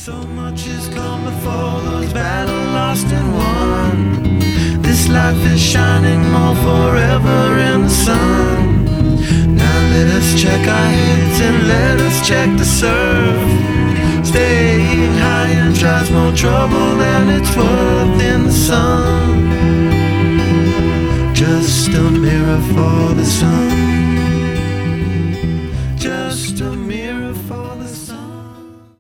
So much has come before, those battles lost and won. This life is shining more forever in the sun. Now let us check our heads and let us check the surf. Staying high and tries more trouble than it's worth in the sun. Just a mirror for the sun.